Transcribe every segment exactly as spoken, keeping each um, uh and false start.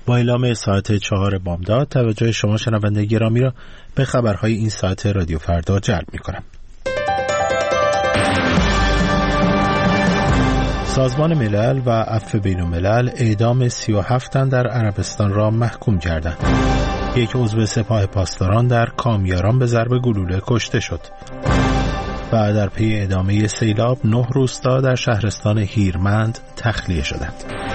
با اعلام ساعت چهار بامداد توجه شما شنونده گرامی را به خبرهای این ساعت رادیو فردا جلب می‌کنم. سازمان ملل و عفو بین الملل اعدام سی و هفت تن در عربستان را محکوم کردند. یک عضو سپاه پاسداران در کامیاران به ضرب گلوله کشته شد. و در پی ادامه سیلاب نه روستا در شهرستان هیرمند تخلیه شدند.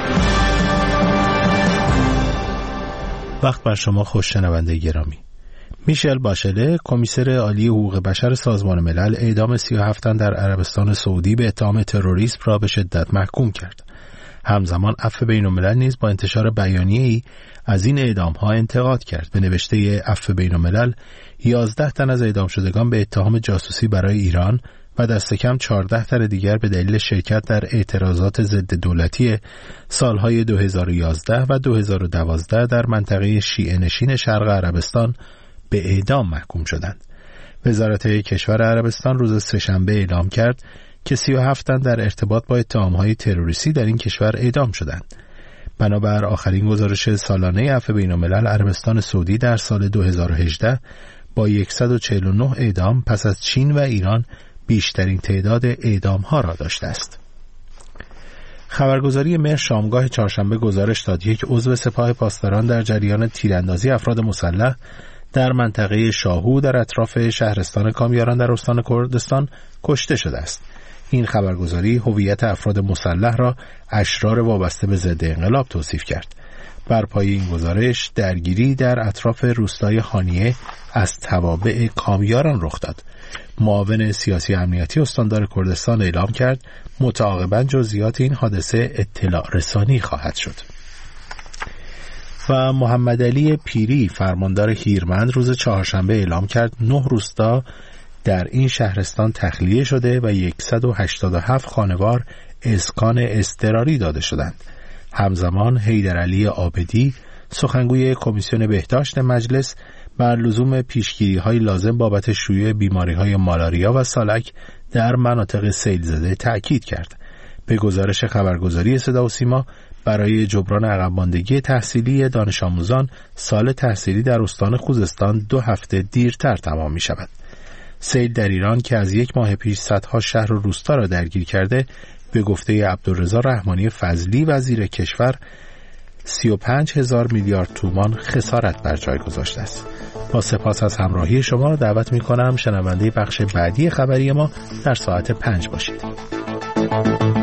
وقت بر شما خوش شنونده گرامی. میشل باشله، کمیسر عالی حقوق بشر سازمان ملل، اعدام سی و هفت تن در عربستان سعودی به اتهام تروریسم را به شدت محکوم کرد. همزمان عفو بین الملل نیز با انتشار بیانیه‌ای از این اعدام‌ها انتقاد کرد. به نوشته عفو بین الملل، یازده تن از اعدام شدگان به اتهام جاسوسی برای ایران و دست کم چهارده تن دیگر به دلیل شرکت در اعتراضات ضد دولتی سالهای دو هزار و یازده و دو هزار و دوازده در منطقه شیعه نشین شرق عربستان به اعدام محکوم شدند. وزارت کشور عربستان روز سه‌شنبه اعلام کرد که سی و هفت تن در ارتباط با اتهام‌های تروریستی در این کشور اعدام شدند. بنابر آخرین گزارش سالانه عفو بین الملل، عربستان سعودی در سال دو هزار و هجده با صد و چهل و نه اعدام پس از چین و ایران بیشترین تعداد اعدام‌ها را داشته است. خبرگزاری مهر شامگاه چهارشنبه گزارش داد یک عضو سپاه پاسداران در جریان تیراندازی افراد مسلح در منطقه شاهو در اطراف شهرستان کامیاران در استان کردستان کشته شده است. این خبرگزاری هویت افراد مسلح را اشرار وابسته به ضد انقلاب توصیف کرد. بر پای این گزارش درگیری در اطراف روستای خانیه از توابع کامیاران رخ داد. معاون سیاسی امنیتی استاندار کردستان اعلام کرد متعاقباً جزئیات این حادثه اطلاع رسانی خواهد شد. و محمد علی پیری، فرماندار هیرمند، روز چهارشنبه اعلام کرد نه روستا در این شهرستان تخلیه شده و صد و هشتاد و هفت خانوار اسکان اضطراری داده شدند. همزمان حیدرعلی عابدی، سخنگوی کمیسیون بهداشت مجلس، بر لزوم پیشگیری‌های لازم بابت شیوع بیماری‌های مالاریا و سالک در مناطق سیل زده تأکید کرد. به گزارش خبرگزاری صدا و سیما، برای جبران عقب ماندگی تحصیلی دانش آموزان، سال تحصیلی در استان خوزستان دو هفته دیرتر تمام می شود. سیل در ایران که از یک ماه پیش صدها شهر و روستا را درگیر کرده، به گفته عبدالرضا رحمانی فضلی وزیر کشور سی و پنج هزار میلیارد تومان خسارت بر جای گذاشته است. با سپاس از همراهی شما دعوت می کنم شنونده بخش بعدی خبری ما در ساعت پنج باشید.